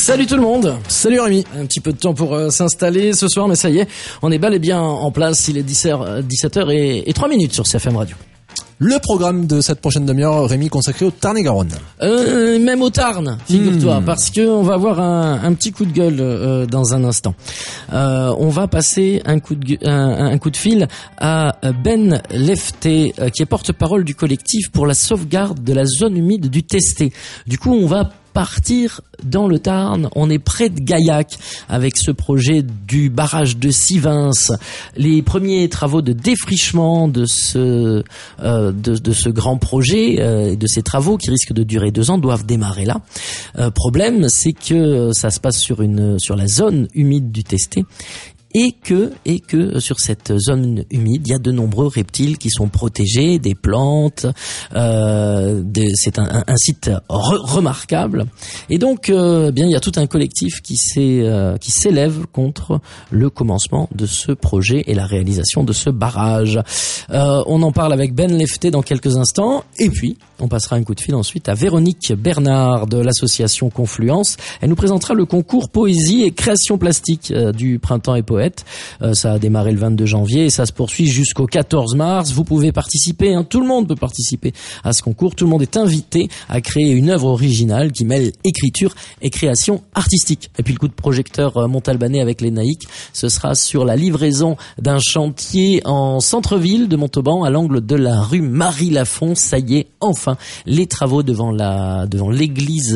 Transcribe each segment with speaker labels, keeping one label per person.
Speaker 1: Salut tout le monde. Salut Rémi. Un petit peu de temps pour s'installer ce soir, mais ça y est, on est bel et bien en place. Il est 17h03 sur CFM Radio.
Speaker 2: Le programme de cette prochaine demi-heure, Rémi, consacré au Tarn-et-Garonne.
Speaker 1: Même au Tarn, figure-toi, parce que on va avoir un petit coup de gueule dans un instant. On va passer un coup de fil à Ben Lefté, qui est porte-parole du collectif pour la sauvegarde de la zone humide du Testé. Du coup, on va partir dans le Tarn. On est près de Gaillac avec ce projet du barrage de Sivins. Les premiers travaux de défrichement de ce grand projet, de ces travaux qui risquent de durer 2 ans, doivent démarrer là. Problème, c'est que ça se passe sur la zone humide du Testé. Et que sur cette zone humide, il y a de nombreux reptiles qui sont protégés, des plantes. C'est un site remarquable. Et donc, bien, il y a tout un collectif qui s'élève contre le commencement de ce projet et la réalisation de ce barrage. On en parle avec Ben Lefté dans quelques instants. Et puis, on passera un coup de fil ensuite à Véronique Bernard de l'association Confluence. Elle nous présentera le concours Poésie et Création Plastique du Printemps et Poètes. Ça a démarré le 22 janvier et ça se poursuit jusqu'au 14 mars. Vous pouvez participer, tout le monde peut participer à ce concours. Tout le monde est invité à créer une œuvre originale qui mêle écriture et création artistique. Et puis le coup de projecteur montalbanais avec les Naïcs, ce sera sur la livraison d'un chantier en centre-ville de Montauban à l'angle de la rue Marie-Lafont. Ça y est, enfin, les travaux devant l'église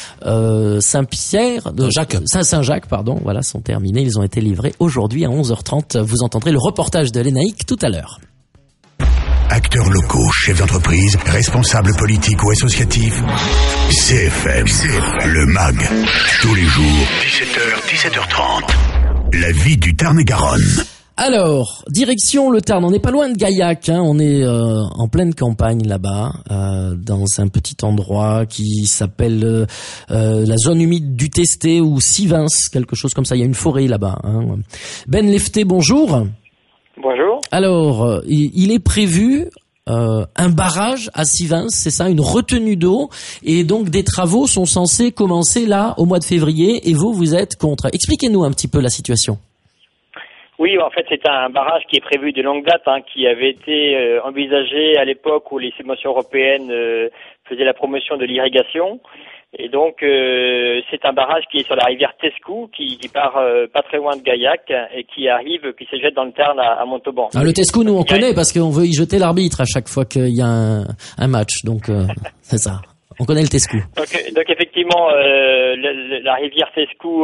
Speaker 1: Saint-Jacques, voilà, sont terminés. Ils ont été livrés aujourd'hui à 11h30. Vous entendrez le reportage de l'ENAIC tout à l'heure.
Speaker 3: Acteurs locaux, chefs d'entreprise, responsables politiques ou associatifs, CFM, le MAG, tous les jours, 17h, 17h30. La vie du Tarn-et-Garonne.
Speaker 1: Alors, direction le Tarn, on n'est pas loin de Gaillac, on est en pleine campagne là-bas, dans un petit endroit qui s'appelle la zone humide du Testé ou Sivins, quelque chose comme ça, il y a une forêt là-bas. Ben Lefté, bonjour.
Speaker 4: Bonjour.
Speaker 1: Alors, il est prévu un barrage à Sivins, c'est ça, une retenue d'eau, et donc des travaux sont censés commencer là au mois de février, et vous êtes contre. Expliquez-nous un petit peu la situation.
Speaker 4: Oui, en fait, c'est un barrage qui est prévu de longue date, qui avait été envisagé à l'époque où les subventions européennes faisaient la promotion de l'irrigation. Et donc, c'est un barrage qui est sur la rivière Tescou, qui part pas très loin de Gaillac et qui se jette dans le Tarn à Montauban.
Speaker 1: Le Tescou, nous, on connaît parce qu'on veut y jeter l'arbitre à chaque fois qu'il y a un match. Donc, c'est ça. On connaît le Tescou.
Speaker 4: Donc effectivement, la rivière Tescou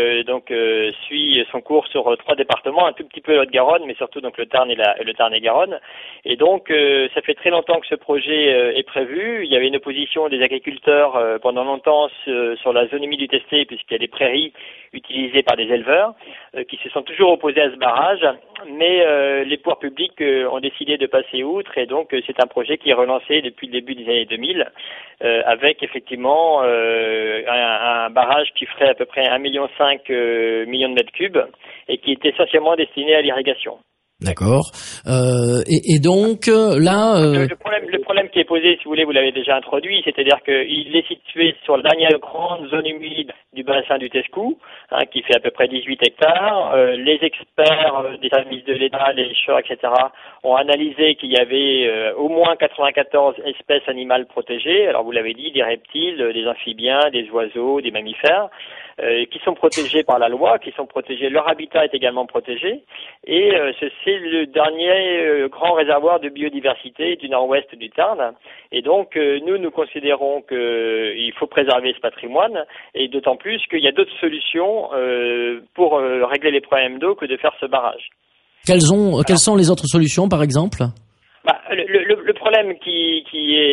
Speaker 4: suit son cours sur 3 départements, un tout petit peu l'Haute-Garonne, mais surtout donc le Tarn et le Tarn-et-Garonne. Et donc ça fait très longtemps que ce projet est prévu. Il y avait une opposition des agriculteurs pendant longtemps sur la zone humide du Testé, puisqu'il y a des prairies utilisées par des éleveurs qui se sont toujours opposés à ce barrage. Mais les pouvoirs publics ont décidé de passer outre, et donc c'est un projet qui est relancé depuis le début des années 2000. Avec effectivement un barrage qui ferait à peu près 1,5 million de mètres cubes et qui est essentiellement destiné à l'irrigation.
Speaker 1: D'accord. Et donc là,
Speaker 4: le problème qui est posé, si vous voulez, vous l'avez déjà introduit, c'est-à-dire qu'il est situé sur la dernière grande zone humide du bassin du Tescou, qui fait à peu près 18 hectares. Les experts des services de l'État, les chercheurs, etc., ont analysé qu'il y avait au moins 94 espèces animales protégées. Alors vous l'avez dit, des reptiles, des amphibiens, des oiseaux, des mammifères, qui sont protégés par la loi, qui sont protégés. Leur habitat est également protégé, et c'est le dernier grand réservoir de biodiversité du nord-ouest du Tarn. Et donc nous considérons qu'il faut préserver ce patrimoine, et d'autant plus qu'il y a d'autres solutions pour régler les problèmes d'eau que de faire ce barrage.
Speaker 1: Quelles sont les autres solutions, par exemple ?
Speaker 4: Le problème qui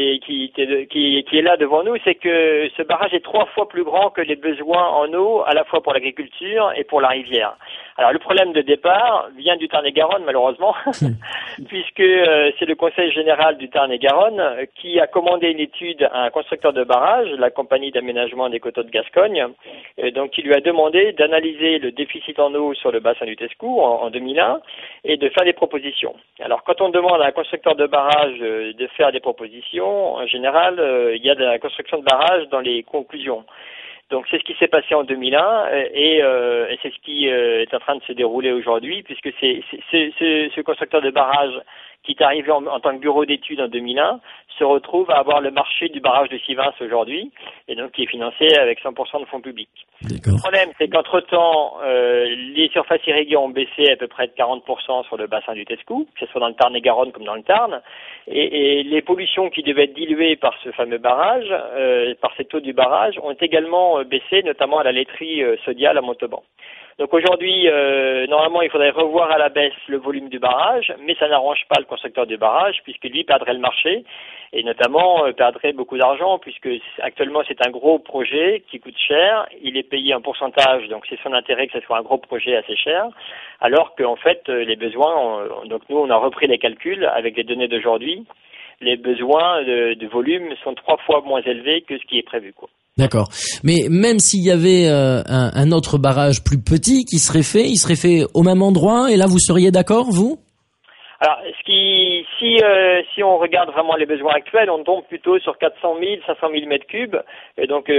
Speaker 4: est là devant nous, c'est que ce barrage est 3 fois plus grand que les besoins en eau, à la fois pour l'agriculture et pour la rivière. Alors le problème de départ vient du Tarn-et-Garonne, malheureusement, puisque c'est le Conseil général du Tarn-et-Garonne qui a commandé une étude à un constructeur de barrage, la compagnie d'aménagement des coteaux de Gascogne, donc qui lui a demandé d'analyser le déficit en eau sur le bassin du Tescou en 2001 et de faire des propositions. Alors quand on demande à un constructeur de barrage de faire des propositions, en général, il y a de la construction de barrage dans les conclusions. Donc c'est ce qui s'est passé en 2001 et c'est ce qui est en train de se dérouler aujourd'hui, puisque ce constructeur de barrage qui est arrivé en tant que bureau d'études en 2001 se retrouve à avoir le marché du barrage de Sivins aujourd'hui, et donc qui est financé avec 100% de fonds publics.
Speaker 1: D'accord.
Speaker 4: Le problème, c'est qu'entre-temps, les surfaces irriguées ont baissé à peu près de 40% sur le bassin du Tescou, que ce soit dans le Tarn-et-Garonne comme dans le Tarn, et les pollutions qui devaient être diluées par ce fameux barrage, par cette eau du barrage, ont également baissé, notamment à la laiterie Sodial à Montauban. Donc aujourd'hui, normalement, il faudrait revoir à la baisse le volume du barrage, mais ça n'arrange pas le constructeur du barrage, puisque lui perdrait le marché, et notamment perdrait beaucoup d'argent, puisque actuellement c'est un gros projet qui coûte cher, il est payé en pourcentage, donc c'est son intérêt que ce soit un gros projet assez cher, alors qu'en fait les besoins, donc nous on a repris les calculs avec les données d'aujourd'hui, les besoins de volume sont 3 fois moins élevés que ce qui est prévu, quoi.
Speaker 1: D'accord. Mais même s'il y avait un autre barrage plus petit qui serait fait, il serait fait au même endroit, et là vous seriez d'accord, vous ?
Speaker 4: Alors, si on regarde vraiment les besoins actuels, on tombe plutôt sur 400 000, 500 000 mètres cubes, et donc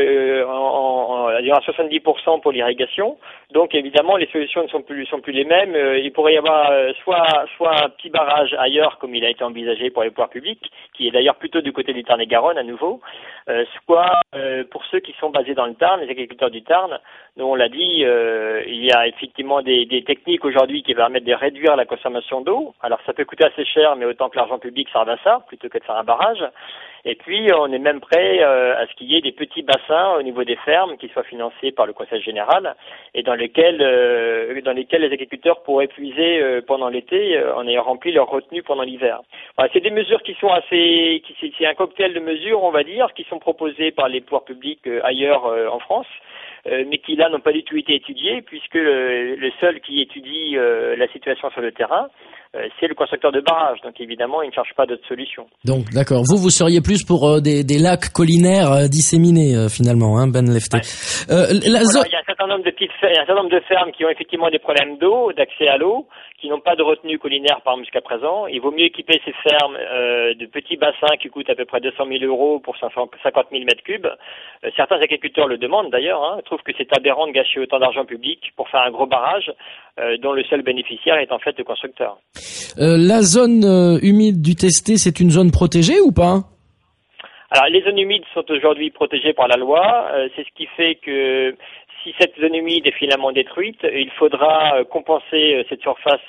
Speaker 4: à 70% pour l'irrigation. Donc évidemment, les solutions ne sont plus les mêmes. Il pourrait y avoir soit un petit barrage ailleurs, comme il a été envisagé pour les pouvoirs publics, qui est d'ailleurs plutôt du côté du Tarn-et-Garonne à nouveau, soit pour ceux qui sont basés dans le Tarn, les agriculteurs du Tarn. Nous, on l'a dit, il y a effectivement des techniques aujourd'hui qui permettent de réduire la consommation d'eau. Alors ça peut coûter assez cher, mais autant que l'argent public serve à ça, plutôt que de faire un barrage. Et puis on est même prêt à ce qu'il y ait des petits bassins au niveau des fermes qui soient financés par le Conseil général et dans lesquels les agriculteurs pourraient puiser pendant l'été en ayant rempli leur retenue pendant l'hiver. Voilà, c'est des mesures qui sont c'est un cocktail de mesures, on va dire, qui sont proposées par les pouvoirs publics ailleurs en France. Mais qui là n'ont pas du tout été étudiés, puisque le seul qui étudie la situation sur le terrain, c'est le constructeur de barrage. Donc évidemment, il ne cherche pas d'autres solutions.
Speaker 1: Donc d'accord, vous seriez plus pour des lacs collinaires disséminés finalement, hein, Ben Lefté.
Speaker 4: Ouais. Il y a un certain nombre de fermes qui ont effectivement des problèmes d'eau, d'accès à l'eau, qui n'ont pas de retenue collinaire par exemple jusqu'à présent. Il vaut mieux équiper ces fermes de petits bassins qui coûtent à peu près 200 000 euros pour 50 000 mètres cubes. Certains agriculteurs le demandent d'ailleurs, hein, trouvent que c'est aberrant de gâcher autant d'argent public pour faire un gros barrage dont le seul bénéficiaire est en fait le constructeur.
Speaker 1: La zone humide du Testé, c'est une zone protégée ou pas ?
Speaker 4: Alors les zones humides sont aujourd'hui protégées par la loi. C'est ce qui fait que si cette zone humide est finalement détruite, il faudra compenser cette surface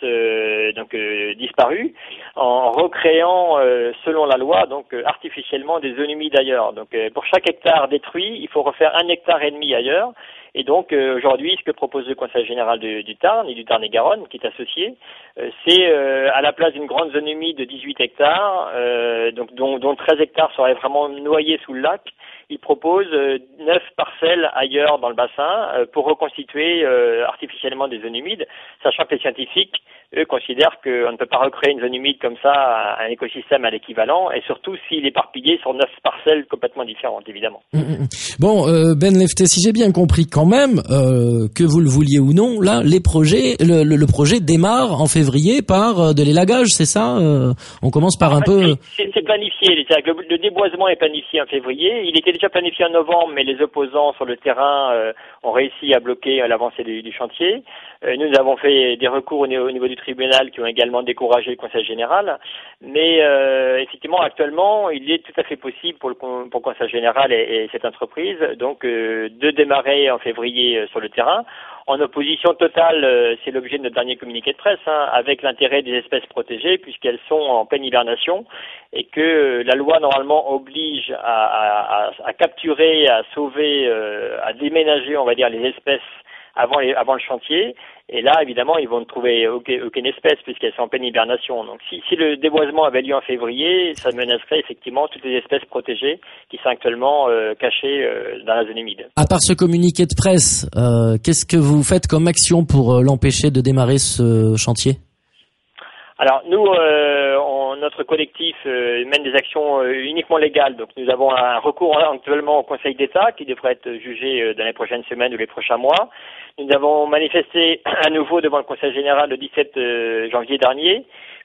Speaker 4: disparue en recréant, selon la loi, donc artificiellement des zones humides ailleurs. Donc pour chaque hectare détruit, il faut refaire 1,5 hectare ailleurs. Et donc aujourd'hui, ce que propose le Conseil général du Tarn et du Tarn-et-Garonne, qui est associé, c'est à la place d'une grande zone humide de 18 hectares, dont 13 hectares seraient vraiment noyés sous le lac, il propose 9 parcelles ailleurs dans le bassin pour reconstituer artificiellement des zones humides, sachant que les scientifiques, eux, considèrent qu'on ne peut pas recréer une zone humide comme ça, un écosystème à l'équivalent, et surtout s'il est éparpillé sur 9 parcelles complètement différentes, évidemment.
Speaker 1: Bon, Ben Lefté, si j'ai bien compris quand même, que vous le vouliez ou non, là, le projet démarre en février par de l'élagage, c'est ça ? On commence par
Speaker 4: C'est planifié, le déboisement est planifié en février, il était déjà planifié en novembre, mais les opposants sur le terrain ont réussi à bloquer l'avancée du chantier. Nous avons fait des recours au niveau du tribunal qui ont également découragé le Conseil général, mais effectivement actuellement il est tout à fait possible pour le Conseil général et cette entreprise donc de démarrer en février sur le terrain. En opposition totale, c'est l'objet de notre dernier communiqué de presse, avec l'intérêt des espèces protégées puisqu'elles sont en pleine hibernation et que la loi normalement oblige à capturer, à sauver, à déménager, on va dire, les espèces avant le chantier. Et là, évidemment, ils vont ne trouver aucune espèce puisqu'elles sont en pleine hibernation. Donc, si le déboisement avait lieu en février, ça menacerait effectivement toutes les espèces protégées qui sont actuellement cachées dans la zone humide.
Speaker 1: À part ce communiqué de presse, qu'est-ce que vous faites comme action pour l'empêcher de démarrer ce chantier ? Alors, nous,
Speaker 4: notre collectif mène des actions uniquement légales. Donc, nous avons un recours actuellement au Conseil d'État qui devrait être jugé dans les prochaines semaines ou les prochains mois. Nous avons manifesté à nouveau devant le Conseil général le 17 janvier dernier,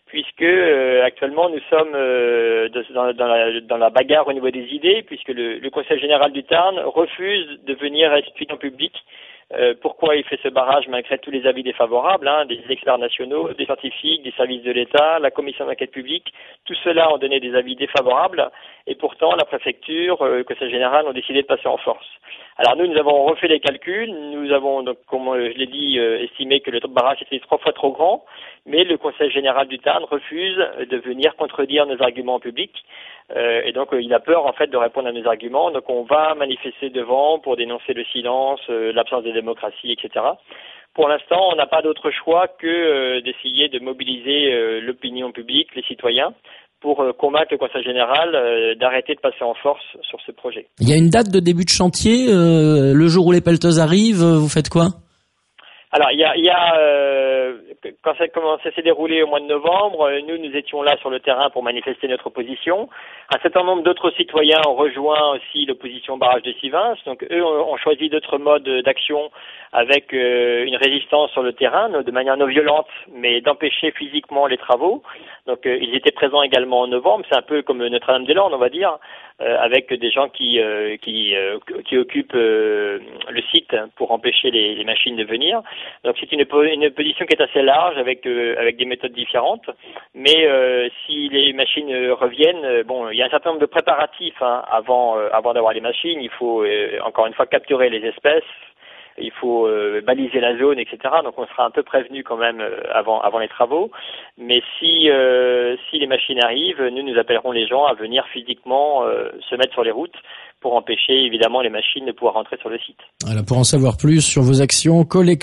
Speaker 4: puisque actuellement nous sommes dans la bagarre au niveau des idées, puisque le Conseil général du Tarn refuse de venir expliquer en public pourquoi il fait ce barrage malgré tous les avis défavorables, des experts nationaux, des scientifiques, des services de l'État, la commission d'enquête publique. Tout cela ont donné des avis défavorables et pourtant la préfecture, le Conseil général ont décidé de passer en force. Alors nous avons refait les calculs, nous avons donc, comme je l'ai dit, estimé que le barrage était 3 fois trop grand, mais le Conseil général du Tarn refuse de venir contredire nos arguments publics. Et donc il a peur en fait de répondre à nos arguments. Donc on va manifester devant pour dénoncer le silence, l'absence de démocratie, etc. Pour l'instant, on n'a pas d'autre choix que d'essayer de mobiliser l'opinion publique, les citoyens, pour convaincre le Conseil général d'arrêter de passer en force sur ce projet.
Speaker 1: Il y a une date de début de chantier, le jour où les pelleteuses arrivent, vous faites quoi ?
Speaker 4: Alors, quand ça commençait à se dérouler au mois de novembre, nous étions là sur le terrain pour manifester notre opposition. Un certain nombre d'autres citoyens ont rejoint aussi l'opposition au barrage de Sivins. Donc, eux ont choisi d'autres modes d'action avec une résistance sur le terrain, de manière non violente, mais d'empêcher physiquement les travaux. Donc, ils étaient présents également en novembre. C'est un peu comme Notre-Dame-des-Landes, on va dire, avec des gens qui occupent le site pour empêcher les machines de venir. Donc c'est une opposition qui est assez large avec des méthodes différentes, mais si les machines reviennent, il y a un certain nombre de préparatifs avant d'avoir les machines. Il faut encore une fois capturer les espèces, il faut baliser la zone, etc. Donc on sera un peu prévenu quand même avant les travaux. Mais si les machines arrivent, nous appellerons les gens à venir physiquement se mettre sur les routes pour empêcher évidemment les machines de pouvoir rentrer sur le site.
Speaker 1: Voilà, pour en savoir plus sur vos actions,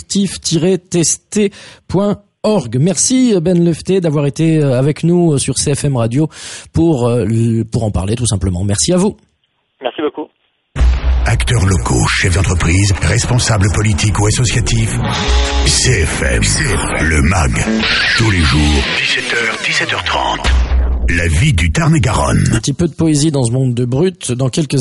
Speaker 1: collectif-tester.org. Merci Ben Lefté d'avoir été avec nous sur CFM Radio pour en parler tout simplement. Merci à vous.
Speaker 4: Merci beaucoup.
Speaker 3: Acteurs locaux, chefs d'entreprise, responsables politiques ou associatifs, CFM, le MAG, tous les jours, 17h, 17h30. La vie du Tarn-et-Garonne.
Speaker 1: Un petit peu de poésie dans ce monde de brut. Dans quelques